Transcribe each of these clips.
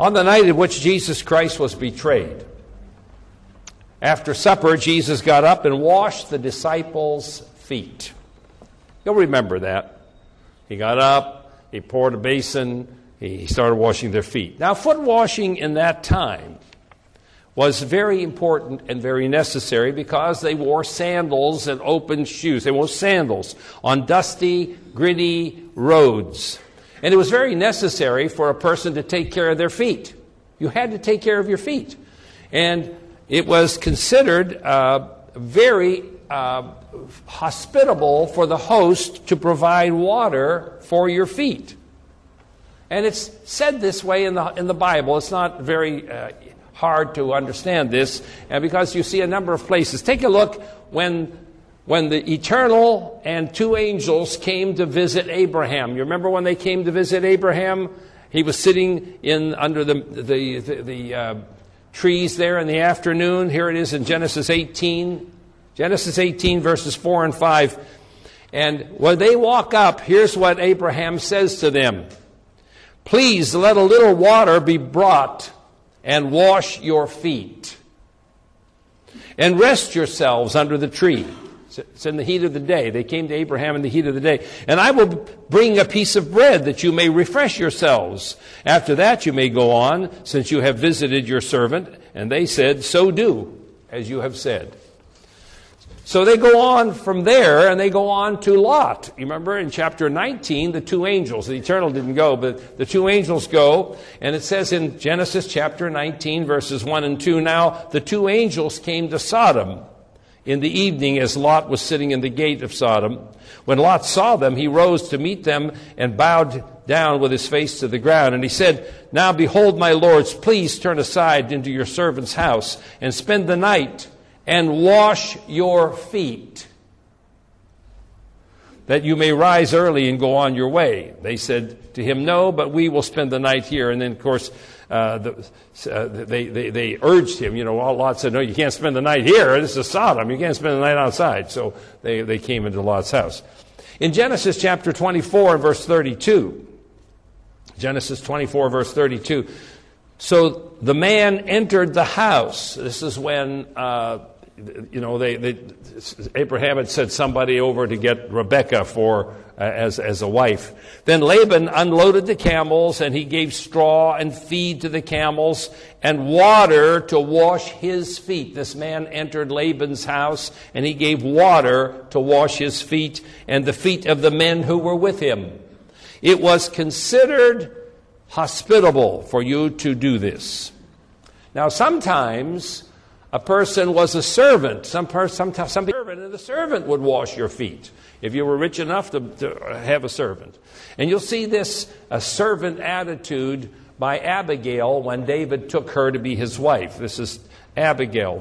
On the night in which Jesus Christ was betrayed, after supper, Jesus got up and washed the disciples' feet. You'll remember that. He got up, he poured a basin, he started washing their feet. Now, foot washing in that time was very important and very necessary because they wore sandals and open shoes. They wore sandals on dusty, gritty roads. And it was very necessary for a person to take care of their feet. You had to take care of your feet. And it was considered very hospitable for the host to provide water for your feet. And it's said this way in the Bible. It's not very hard to understand this, because you see a number of places. Take a look when the Eternal and two angels came to visit Abraham. You remember when they came to visit Abraham? He was sitting under the trees there in the afternoon. Here it is in Genesis 18. Genesis 18, verses 4 and 5. And when they walk up, here's what Abraham says to them. Please let a little water be brought and wash your feet. And rest yourselves under the tree. It's in the heat of the day. They came to Abraham in the heat of the day. And I will bring a piece of bread that you may refresh yourselves. After that you may go on, since you have visited your servant. And they said, so do, as you have said. So they go on from there, and they go on to Lot. You remember in chapter 19, the two angels, the Eternal didn't go, but the two angels go. And it says in Genesis chapter 19, verses 1 and 2, now the two angels came to Sodom in the evening as Lot was sitting in the gate of Sodom. When Lot saw them, he rose to meet them and bowed down with his face to the ground. And he said, now behold, my lords, please turn aside into your servant's house and spend the night and wash your feet, that you may rise early and go on your way. They said to him, no, but we will spend the night here. And then, of course, they urged him. Lot said, no, you can't spend the night here. This is Sodom. You can't spend the night outside. So they came into Lot's house. In Genesis chapter 24 and verse 32, Genesis 24, verse 32, so the man entered the house. This is when Abraham had sent somebody over to get Rebekah as a wife. Then Laban unloaded the camels, and he gave straw and feed to the camels and water to wash his feet. This man entered Laban's house, and he gave water to wash his feet and the feet of the men who were with him. It was considered hospitable for you to do this. Now, sometimes a person was a servant. Sometimes and the servant would wash your feet if you were rich enough to have a servant. And you'll see this servant attitude by Abigail when David took her to be his wife. This is Abigail,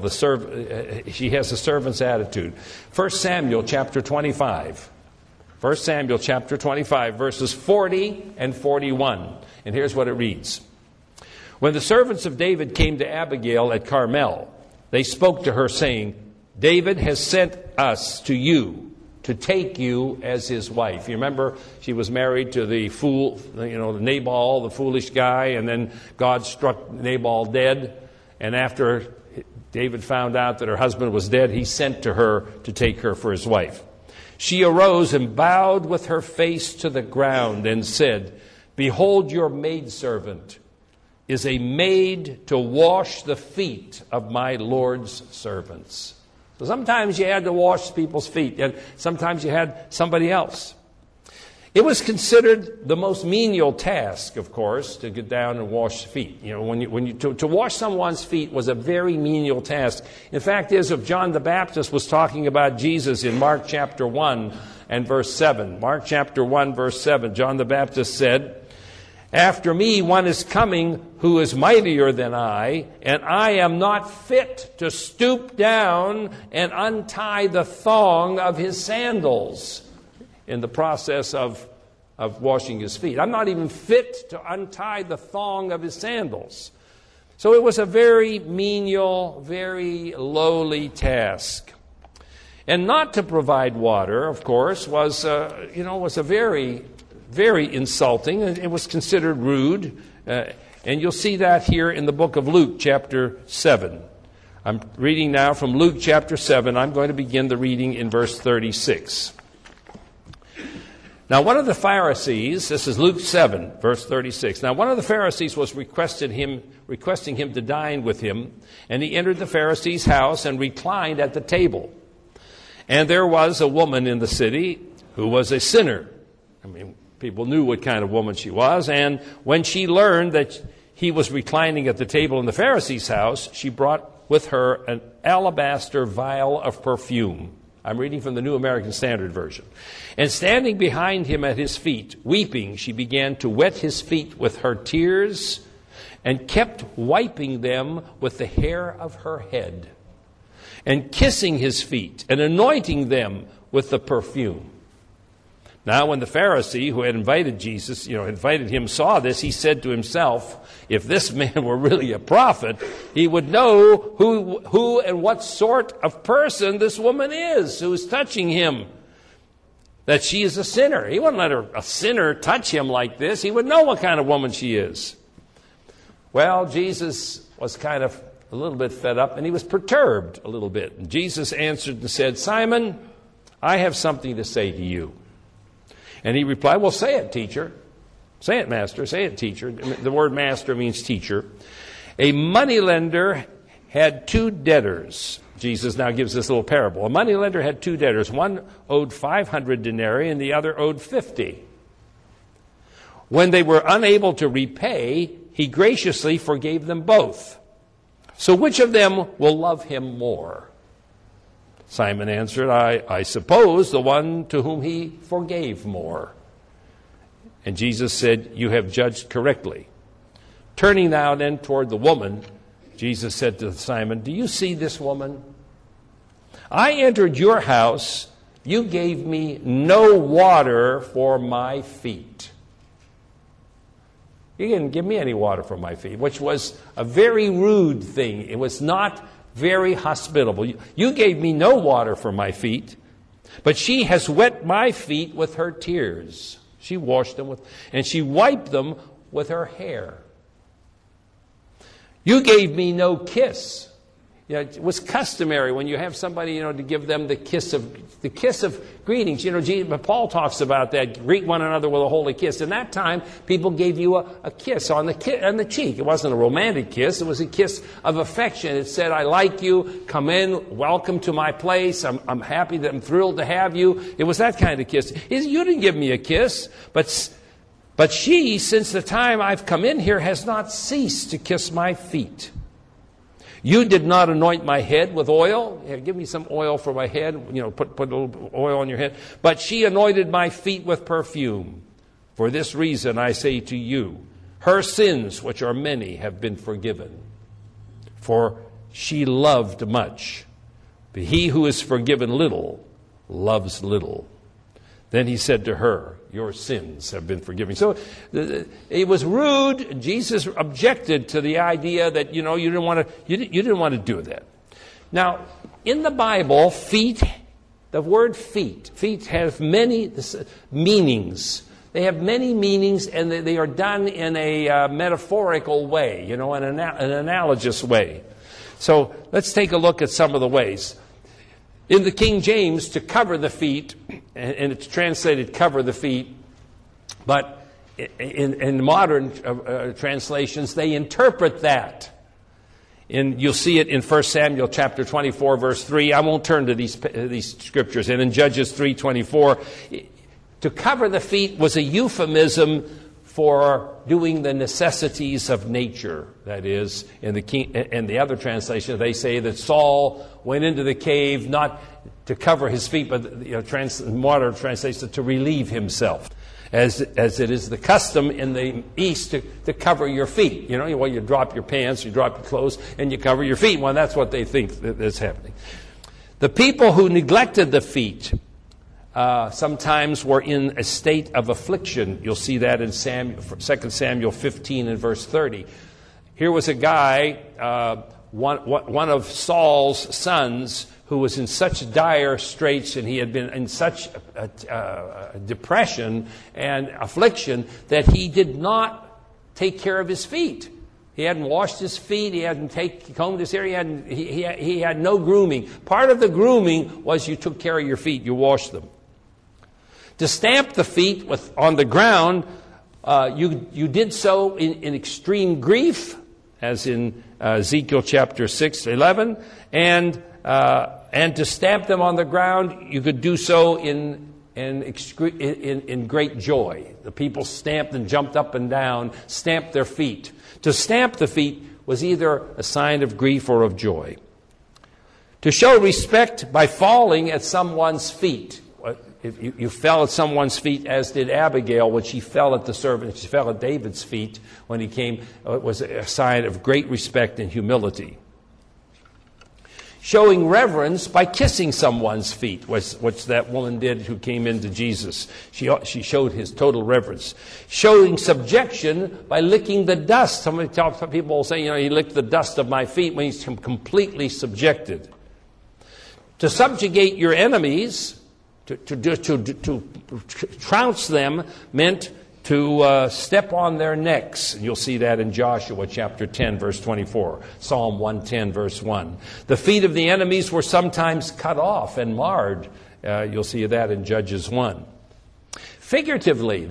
she has a servant's attitude. 1 Samuel chapter 25. 1 Samuel chapter 25, verses 40 and 41. And here's what it reads. When the servants of David came to Abigail at Carmel, they spoke to her, saying, David has sent us to you to take you as his wife. You remember she was married to the fool, Nabal, the foolish guy, and then God struck Nabal dead. And after David found out that her husband was dead, he sent to her to take her for his wife. She arose and bowed with her face to the ground and said, Behold, your maidservant is a maid to wash the feet of my Lord's servants. So sometimes you had to wash people's feet, and sometimes you had somebody else. It was considered the most menial task, of course, to get down and wash feet. To wash someone's feet was a very menial task. In fact, if John the Baptist was talking about Jesus in Mark chapter 1 and verse 7. Mark chapter 1, verse 7, John the Baptist said, After me one is coming who is mightier than I, and I am not fit to stoop down and untie the thong of his sandals. In the process of washing his feet. I'm not even fit to untie the thong of his sandals. So it was a very menial, very lowly task. And not to provide water, of course, was a very, very insulting. It was considered rude And you'll see that here in the book of Luke, chapter 7. I'm reading now from Luke chapter 7. I'm going to begin the reading in verse 36. Now, one of the Pharisees, this is Luke 7, verse 36. Now, one of the Pharisees was requesting him to dine with him, and he entered the Pharisee's house and reclined at the table. And there was a woman in the city who was a sinner. I mean, people knew what kind of woman she was, and when she learned that he was reclining at the table in the Pharisee's house, she brought with her an alabaster vial of perfume. I'm reading from the New American Standard Version. And standing behind him at his feet, weeping, she began to wet his feet with her tears and kept wiping them with the hair of her head and kissing his feet and anointing them with the perfume. Now, when the Pharisee who had invited Jesus, invited him, saw this, he said to himself, if this man were really a prophet, he would know who and what sort of person this woman is who's touching him, that she is a sinner. He wouldn't let a sinner touch him like this. He would know what kind of woman she is. Well, Jesus was kind of a little bit fed up, and he was perturbed a little bit. And Jesus answered and said, Simon, I have something to say to you. And he replied, well, say it, teacher. Say it, master. Say it, teacher. The word master means teacher. A moneylender had two debtors. Jesus now gives this little parable. A moneylender had two debtors. One owed 500 denarii and the other owed 50. When they were unable to repay, he graciously forgave them both. So which of them will love him more? Simon answered, I suppose the one to whom he forgave more. And Jesus said, you have judged correctly. Turning now then toward the woman, Jesus said to Simon, do you see this woman? I entered your house. You gave me no water for my feet. You didn't give me any water for my feet, which was a very rude thing. It was not very hospitable. You gave me no water for my feet, but she has wet my feet with her tears. She washed them and she wiped them with her hair. You gave me no kiss. It was customary when you have somebody, to give them the kiss of greetings. Paul talks about that. Greet one another with a holy kiss. In that time, people gave you a kiss on the cheek. It wasn't a romantic kiss. It was a kiss of affection. It said, I like you. Come in. Welcome to my place. I'm happy that I'm thrilled to have you. It was that kind of kiss. You didn't give me a kiss, but she, since the time I've come in here, has not ceased to kiss my feet. You did not anoint my head with oil. Here, give me some oil for my head. Put a little oil on your head. But she anointed my feet with perfume. For this reason I say to you, her sins, which are many, have been forgiven. For she loved much. But he who is forgiven little loves little. Then he said to her, your sins have been forgiven. So it was rude. Jesus objected to the idea that, you didn't want to do that. Now, in the Bible, the word feet have many meanings. They have many meanings, and they are done in a metaphorical way, in an analogous way. So let's take a look at some of the ways. In the King James, to cover the feet, and it's translated cover the feet, but in modern translations, they interpret that. You'll see it in 1 Samuel chapter 24, verse 3. I won't turn to these scriptures. And in Judges 3:24, to cover the feet was a euphemism for doing the necessities of nature. That is, in the other translation, they say that Saul went into the cave not to cover his feet, but modern translation, to relieve himself, as it is the custom in the East to cover your feet. You drop your pants, you drop your clothes, and you cover your feet. Well, that's what they think that's happening. The people who neglected the feet sometimes were in a state of affliction. You'll see that in 2 Samuel 15 and verse 30. Here was a guy, one of Saul's sons, who was in such dire straits, and he had been in such depression and affliction that he did not take care of his feet. He hadn't washed his feet. He hadn't combed his hair. He had no grooming. Part of the grooming was you took care of your feet. You washed them. To stamp the feet on the ground, you did so in extreme grief, as in Ezekiel chapter 6:11, and to stamp them on the ground, you could do so in great joy. The people stamped and jumped up and down, stamped their feet. To stamp the feet was either a sign of grief or of joy. To show respect by falling at someone's feet. If you fell at someone's feet, as did Abigail when she fell at David's feet when he came, it was a sign of great respect and humility. Showing reverence by kissing someone's feet, was what that woman did who came into Jesus. She showed his total reverence. Showing subjection by licking the dust. Some people will say, he licked the dust of my feet when he's completely subjected. To subjugate your enemies, to trounce them, meant to step on their necks. You'll see that in Joshua chapter 10, verse 24, Psalm 110, verse 1. The feet of the enemies were sometimes cut off and marred. You'll see that in Judges 1. Figuratively,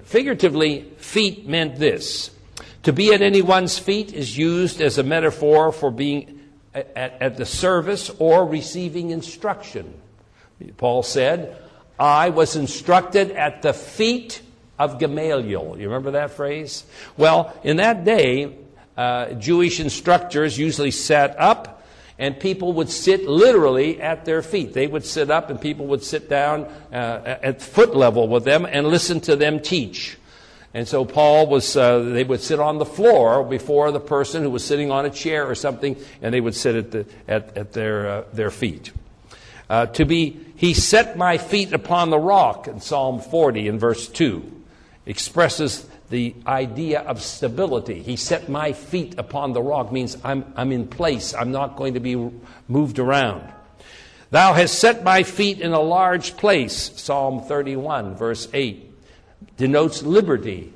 feet meant this. To be at anyone's feet is used as a metaphor for being at the service or receiving instruction. Paul said, I was instructed at the feet of Gamaliel. You remember that phrase? Well, in that day, Jewish instructors usually sat up, and people would sit literally at their feet. They would sit up, and people would sit down at foot level with them and listen to them teach. And so they would sit on the floor before the person who was sitting on a chair or something, and they would sit at their feet. He set my feet upon the rock in Psalm 40 in verse 2. Expresses the idea of stability. He set my feet upon the rock means I'm in place. I'm not going to be moved around. Thou hast set my feet in a large place. Psalm 31, verse 8, denotes liberty.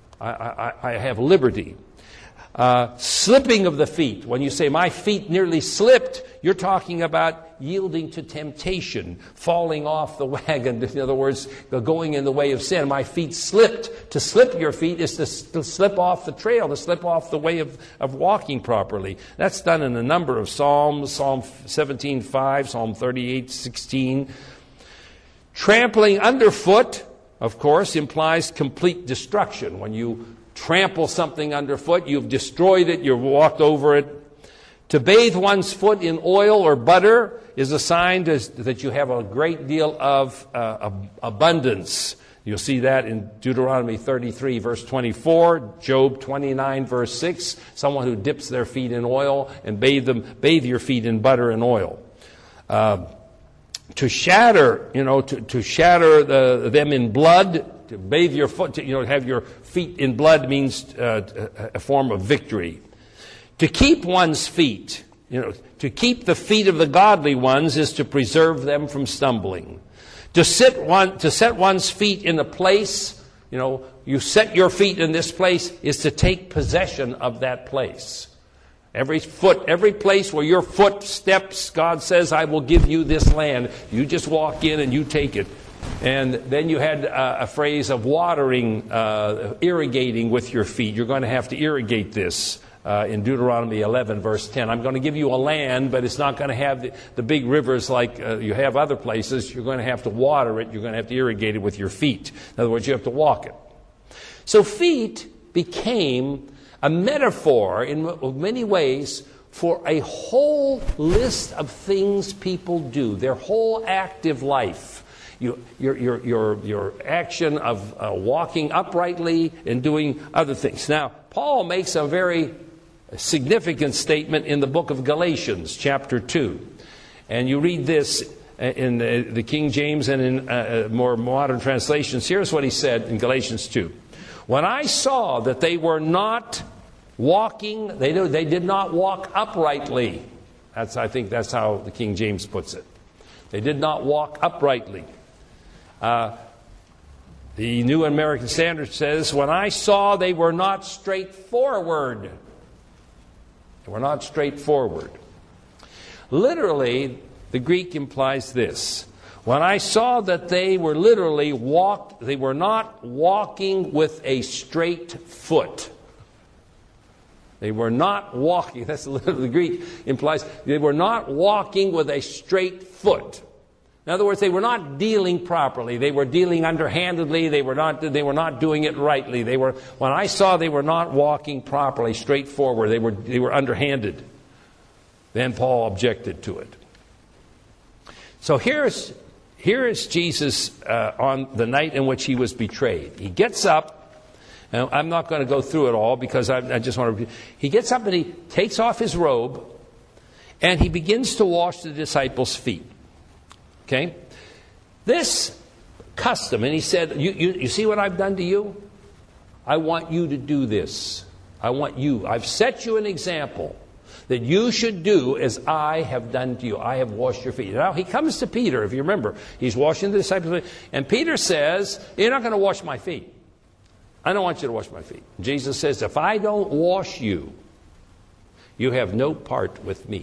I have liberty. Slipping of the feet. When you say my feet nearly slipped, you're talking about yielding to temptation, falling off the wagon. In other words, going in the way of sin. My feet slipped. To slip your feet is to slip off the trail, to slip off the way of walking properly. That's done in a number of Psalms, Psalm 17:5, Psalm 38:16. Trampling underfoot, of course, implies complete destruction. When you trample something underfoot, you've destroyed it, you've walked over it. To bathe one's foot in oil or butter is a sign that you have a great deal of abundance. You'll see that in Deuteronomy 33, verse 24, Job 29, verse 6, someone who dips their feet in oil, and bathe your feet in butter and oil. To shatter, to shatter them in blood, to bathe your foot, have your feet in blood means a form of victory. To keep one's feet, to keep the feet of the godly ones is to preserve them from stumbling. To set one's feet in a place, you set your feet in this place is to take possession of that place. Every place where your foot steps, God says, I will give you this land. You just walk in and you take it. And then you had a phrase of watering, irrigating with your feet. You're going to have to irrigate this. In Deuteronomy 11, verse 10. I'm going to give you a land, but it's not going to have the big rivers like you have other places. You're going to have to water it. You're going to have to irrigate it with your feet. In other words, you have to walk it. So feet became a metaphor in many ways for a whole list of things people do, their whole active life. Your action of walking uprightly and doing other things. Now, Paul makes a very significant statement in the book of Galatians, chapter 2. And you read this in the King James and in more modern translations. Here's what he said in Galatians 2. When I saw that they were not walking, they did not walk uprightly. I think that's how the King James puts it. They did not walk uprightly. The New American Standard says, when I saw they were not straightforward. They were not straightforward. Literally, the Greek implies this. When I saw that they were they were not walking with a straight foot. They were not walking, that's literally the Greek implies, they were not walking with a straight foot. In other words, they were not dealing properly. They were dealing underhandedly. They were not doing it rightly. When I saw they were not walking properly, straightforward, they were underhanded. Then Paul objected to it. So here is Jesus on the night in which he was betrayed. He gets up. And I'm not going to go through it all because I just want to. He gets up and he takes off his robe and he begins to wash the disciples' feet. Okay? This custom, and he said, you see what I've done to you? I want you to do this. I've set you an example that you should do as I have done to you. I have washed your feet. Now he comes to Peter, if you remember. He's washing the disciples' feet. And Peter says, you're not going to wash my feet. I don't want you to wash my feet. Jesus says, if I don't wash you, you have no part with me.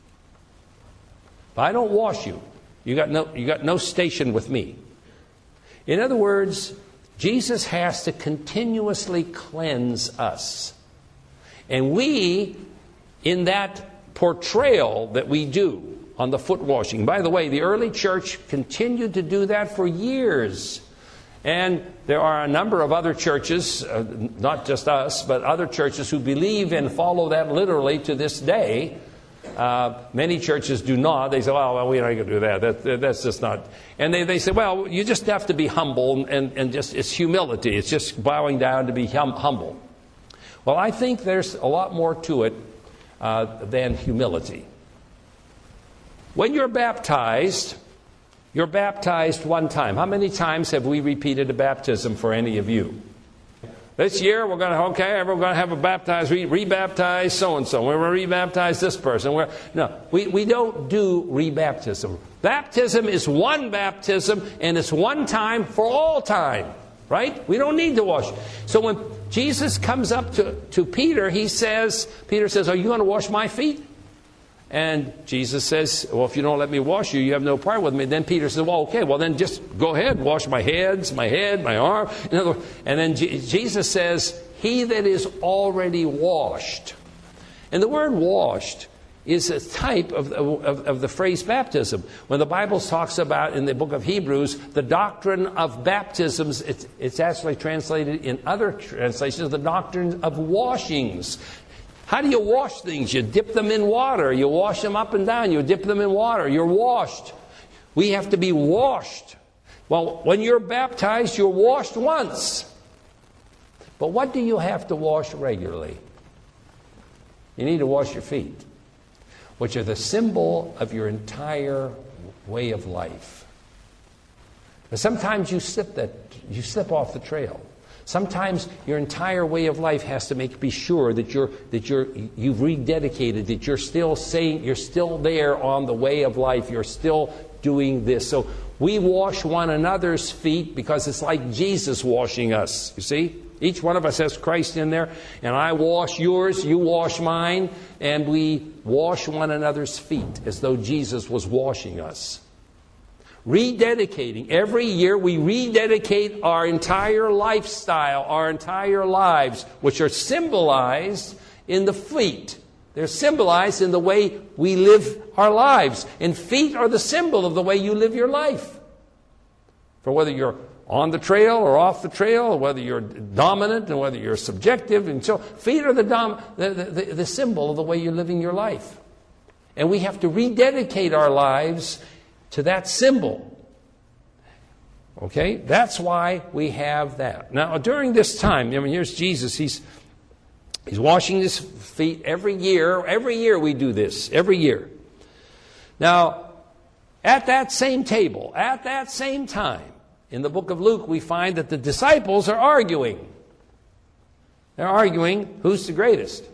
If I don't wash you, you got no station with me. In other words, Jesus has to continuously cleanse us. And we, in that portrayal that we do on the foot washing. By the way, the early church continued to do that for years. And there are a number of other churches, not just us, but other churches who believe and follow that literally to this day. Many churches do not. They say, well, we're not going to do that. That's just not. And they say, well, you just have to be humble and just, it's humility. It's just bowing down to be humble. Well, I think there's a lot more to it than humility. When you're baptized one time. How many times have we repeated a baptism for any of you? This year we're going to have a baptized, rebaptize so-and-so. We're going to rebaptize this person. We don't do rebaptism. Baptism is one baptism, and it's one time for all time. Right? We don't need to wash. So when Jesus comes up to Peter, Peter says, are you going to wash my feet? And Jesus says, well, if you don't let me wash you, you have no part with me. Then Peter says, well, okay, well then just go ahead, wash my head, my arm. And then Jesus says, he that is already washed. And the word washed is a type of the phrase baptism. When the Bible talks about, in the book of Hebrews, the doctrine of baptisms, it's actually translated in other translations, the doctrine of washings. How do you wash things? You dip them in water. You wash them up and down. You dip them in water. You're washed. We have to be washed. Well, when you're baptized, you're washed once. But what do you have to wash regularly? You need to wash your feet, which are the symbol of your entire way of life. But sometimes you slip off the trail. Sometimes your entire way of life has to be sure that you've rededicated, that you're still there on the way of life. You're still doing this. So we wash one another's feet because it's like Jesus washing us. You see? Each one of us has Christ in there. And I wash yours, you wash mine. And we wash one another's feet as though Jesus was washing us. Rededicating. Every year we rededicate our entire lifestyle, our entire lives, which are symbolized in the feet. They're symbolized in the way we live our lives. And feet are the symbol of the way you live your life. For whether you're on the trail or off the trail, or whether you're dominant and whether you're subjective. And so feet are the symbol of the way you're living your life. And we have to rededicate our lives to that symbol. Okay? That's why we have that. Now, during this time, here's Jesus. He's washing his feet every year. Every year we do this. Every year. Now, at that same table, at that same time, in the book of Luke, we find that the disciples are arguing. They're arguing who's the greatest.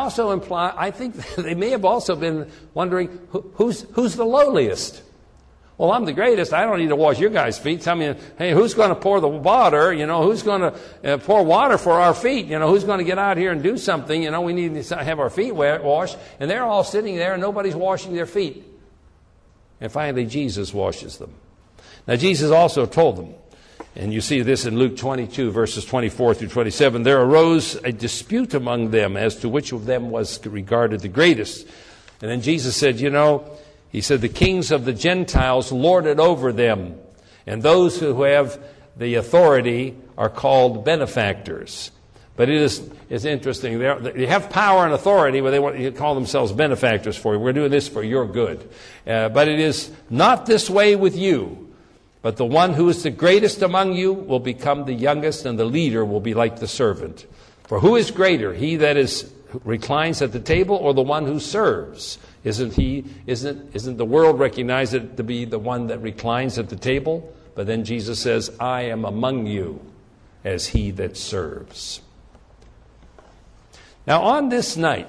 I think they may have also been wondering who's the lowliest. Well, I'm the greatest. I don't need to wash your guys' feet. Tell me, hey, who's going to pour the water? Who's going to pour water for our feet? Who's going to get out here and do something? We need to have our feet washed. And they're all sitting there and nobody's washing their feet. And finally, Jesus washes them. Now, Jesus also told them, and you see this in Luke 22, verses 24 through 27, there arose a dispute among them as to which of them was regarded the greatest. And then Jesus said, he said, the kings of the Gentiles lord it over them, and those who have the authority are called benefactors. But it's interesting. They have power and authority, but they want to call themselves benefactors for you. We're doing this for your good. But it is not this way with you. But the one who is the greatest among you will become the youngest, and the leader will be like the servant. For who is greater, he that reclines at the table, or the one who serves? Isn't the world recognize it to be the one that reclines at the table? But then Jesus says, I am among you as he that serves. Now on this night,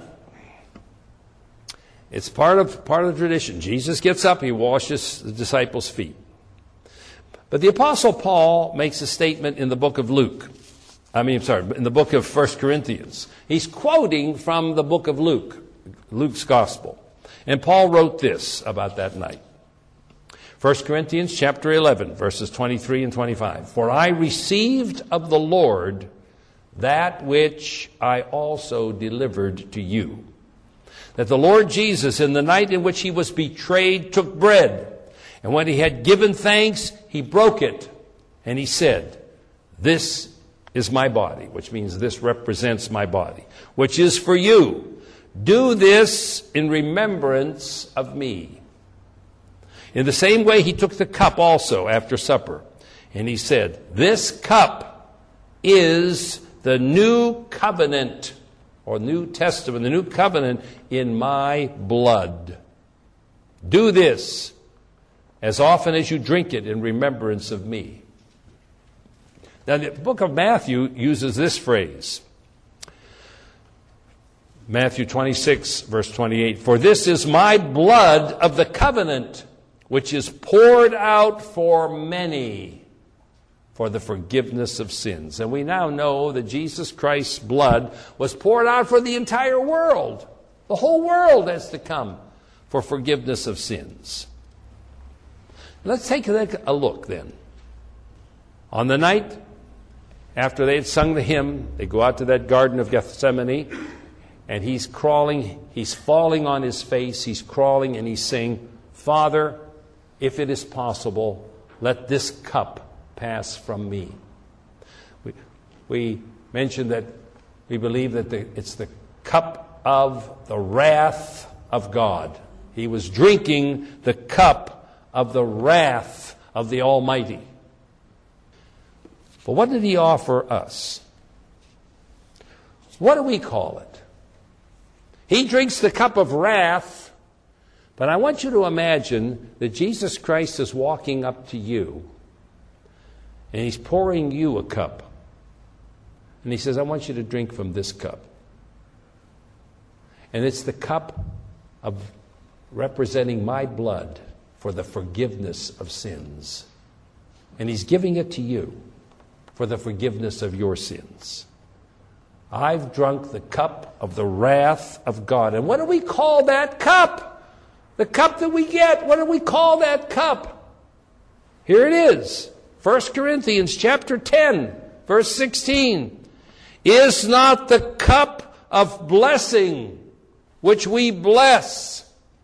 it's part of the tradition. Jesus gets up, he washes the disciples' feet. But the Apostle Paul makes a statement in the book of in the book of 1 Corinthians. He's quoting from the book of Luke's gospel. And Paul wrote this about that night. 1 Corinthians chapter 11, verses 23 and 25. For I received of the Lord that which I also delivered to you. That the Lord Jesus, in the night in which he was betrayed, took bread. And when he had given thanks, he broke it. And he said, this is my body, which means this represents my body, which is for you. Do this in remembrance of me. In the same way, he took the cup also after supper. And he said, this cup is the new covenant, or New Testament, the new covenant in my blood. Do this as often as you drink it in remembrance of me. Now, the book of Matthew uses this phrase. Matthew 26, verse 28. For this is my blood of the covenant, which is poured out for many for the forgiveness of sins. And we now know that Jesus Christ's blood was poured out for the entire world. The whole world has to come for forgiveness of sins. Let's take a look then. On the night after they had sung the hymn, they go out to that Garden of Gethsemane, and he's falling on his face, he's crawling, and he's saying, Father, if it is possible, let this cup pass from me. We mentioned that we believe that it's the cup of the wrath of God. He was drinking the cup of the wrath of the Almighty. But what did he offer us? What do we call it? He drinks the cup of wrath, but I want you to imagine that Jesus Christ is walking up to you, and he's pouring you a cup. And he says, I want you to drink from this cup. And it's the cup of representing my blood for the forgiveness of sins. And he's giving it to you for the forgiveness of your sins. I've drunk the cup of the wrath of God. And what do we call that cup? The cup that we get, what do we call that cup? Here it is. 1 Corinthians chapter 10, verse 16. Is not the cup of blessing which we bless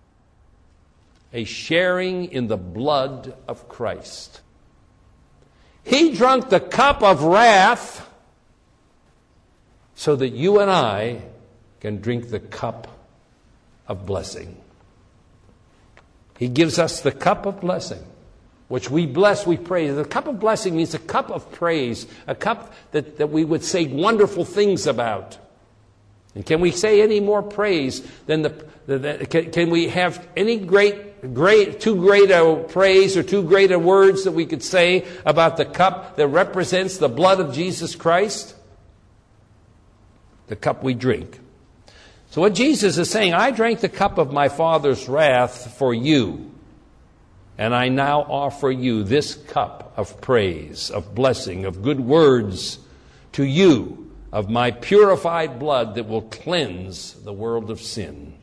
a sharing in the blood of Christ? He drank the cup of wrath so that you and I can drink the cup of blessing. He gives us the cup of blessing, which we bless, we praise. The cup of blessing means a cup of praise, a cup that we would say wonderful things about. And can we say any more praise than can we have any too great a praise or too great a words that we could say about the cup that represents the blood of Jesus Christ? The cup we drink. So what Jesus is saying, I drank the cup of my Father's wrath for you And I now offer you this cup of praise, of blessing, of good words to you, of my purified blood that will cleanse the world of sin.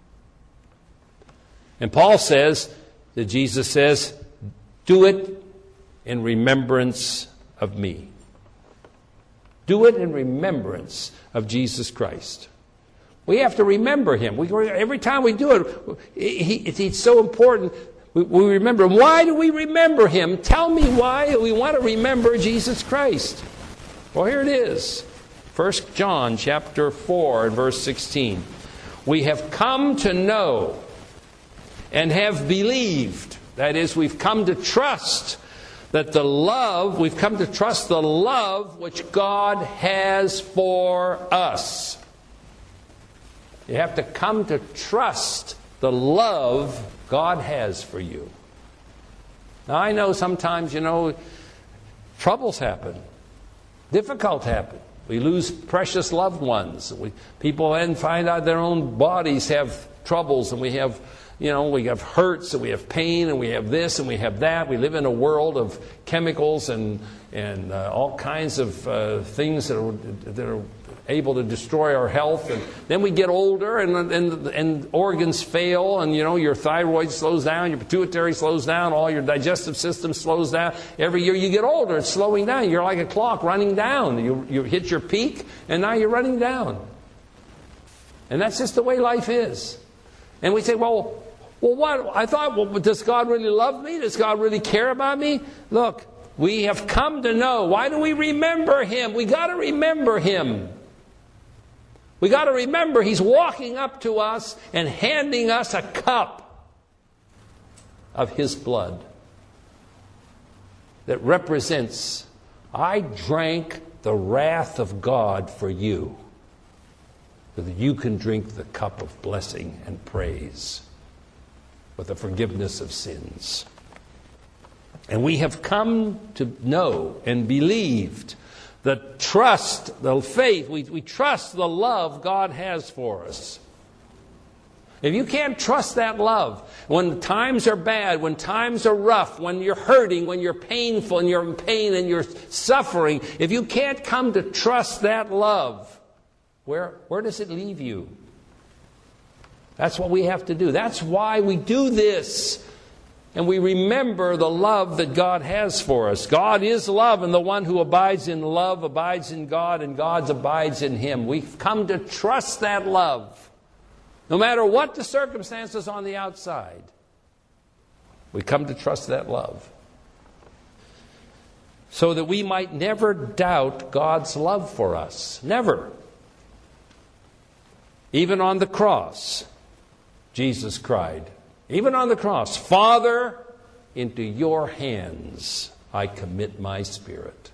And Paul says, that Jesus says, do it in remembrance of me. Do it in remembrance of Jesus Christ. We have to remember him. Every time we do it, it's so important. We remember him. Why do we remember him? Tell me why we want to remember Jesus Christ. Well, here it is. 1 John chapter 4 and verse 16. We have come to know and have believed. That is, we've come to trust that we've come to trust the love which God has for us. You have to come to trust the love God has for you. Now, I know sometimes, troubles happen. Difficult happen. We lose precious loved ones. People then find out their own bodies have troubles, and we have hurts, and we have pain, and we have this, and we have that. We live in a world of chemicals and all kinds of things that are able to destroy our health. And then we get older, and organs fail, and your thyroid slows down, your pituitary slows down, all your digestive system slows down. Every year you get older, it's slowing down. You're like a clock running down. You hit your peak, and now you're running down. And that's just the way life is. And we say, well, what? I thought, does God really love me? Does God really care about me? Look, we have come to know. Why do we remember him? We got to remember him. We got to remember he's walking up to us and handing us a cup of his blood that represents, I drank the wrath of God for you, so that you can drink the cup of blessing and praise with the forgiveness of sins. And we have come to know and believed the trust, the faith, we trust the love God has for us. If you can't trust that love, when times are bad, when times are rough, when you're hurting, when you're painful and you're in pain and you're suffering, if you can't come to trust that love, where does it leave you? That's what we have to do. That's why we do this. And we remember the love that God has for us. God is love, and the one who abides in love abides in God, and God abides in him. We've come to trust that love. No matter what the circumstances on the outside, we come to trust that love. So that we might never doubt God's love for us. Never. Even on the cross, Jesus cried, even on the cross, Father, into your hands I commit my spirit.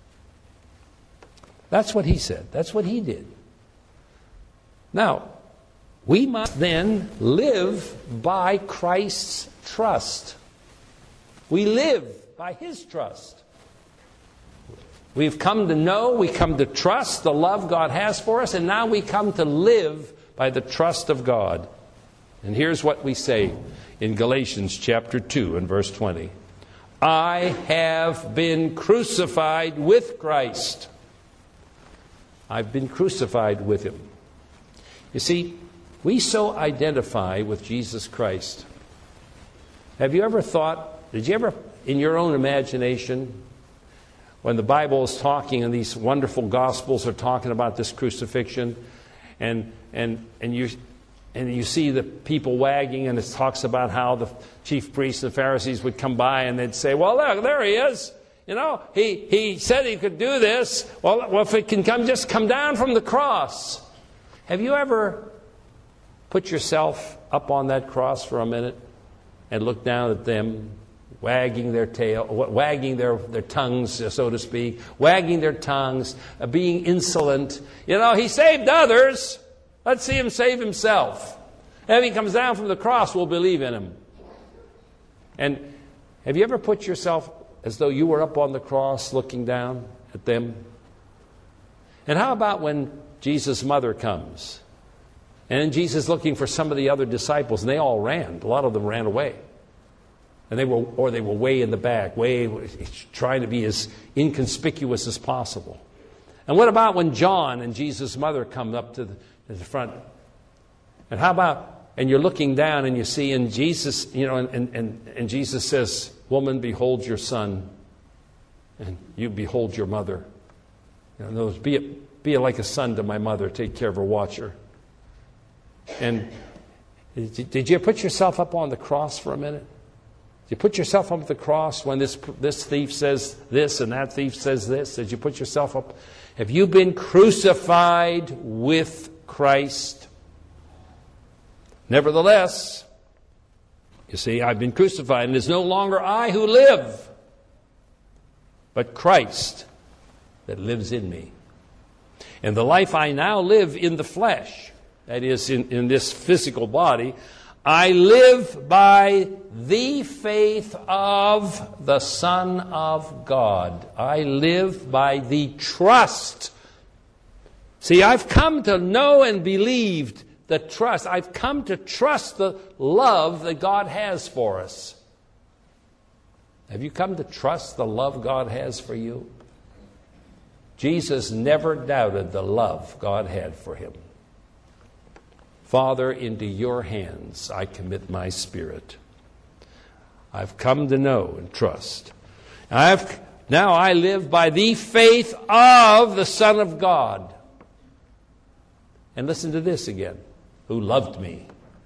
That's what he said. That's what he did. Now, we must then live by Christ's trust. We live by his trust. We've come to know, we come to trust the love God has for us, and now we come to live by the trust of God. And here's what we say in Galatians chapter 2 and verse 20. I have been crucified with Christ. I've been crucified with him. You see, we so identify with Jesus Christ. Have you ever thought, did you ever, in your own imagination, when the Bible is talking and these wonderful Gospels are talking about this crucifixion, and you see the people wagging, and it talks about how the chief priests and Pharisees would come by and they'd say, well, there he is. He said he could do this. Well, if it can just come down from the cross. Have you ever put yourself up on that cross for a minute and looked down at them, wagging their tail, wagging their tongues, so to speak, wagging their tongues, being insolent? He saved others. Let's see him save himself. And if he comes down from the cross, we'll believe in him. And have you ever put yourself as though you were up on the cross looking down at them? And how about when Jesus' mother comes? And Jesus looking for some of the other disciples, and they all ran. A lot of them ran away. And they were way in the back, trying to be as inconspicuous as possible. And what about when John and Jesus' mother come up to the front? And how about, and you're looking down and you see, and Jesus, and Jesus says, "Woman, behold your son, and you behold your mother." In other words, be like a son to my mother. Take care of her, watch her. And did you put yourself up on the cross for a minute? Did you put yourself up at the cross when this thief says this and that thief says this? Did you put yourself up? Have you been crucified with Christ? Nevertheless, you see, I've been crucified, and it's no longer I who live, but Christ that lives in me. And the life I now live in the flesh, that is, in this physical body, I live by the faith of the Son of God. I live by the trust. See, I've come to know and believe the trust. I've come to trust the love that God has for us. Have you come to trust the love God has for you? Jesus never doubted the love God had for him. Father, into your hands I commit my spirit. I've come to know and trust. Now I live by the faith of the Son of God. And listen to this again. Who loved me.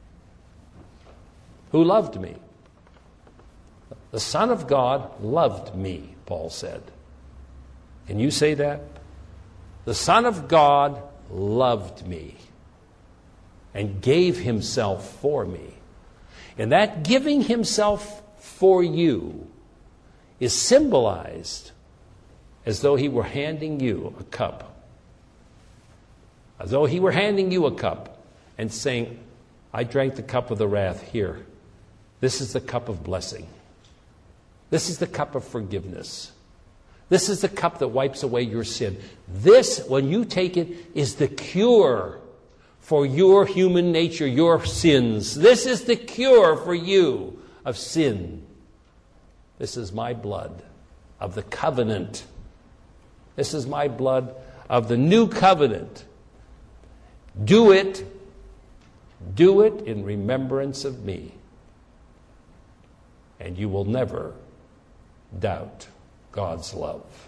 Who loved me. The Son of God loved me, Paul said. Can you say that? The Son of God loved me and gave himself for me. And that giving himself for you is symbolized as though he were handing you a cup. As though he were handing you a cup and saying, I drank the cup of the wrath here. This is the cup of blessing. This is the cup of forgiveness. This is the cup that wipes away your sin. This, when you take it, is the cure for your human nature, your sins. This is the cure for you of sin. This is my blood of the covenant. This is my blood of the new covenant. Do it in remembrance of me. And you will never doubt God's love.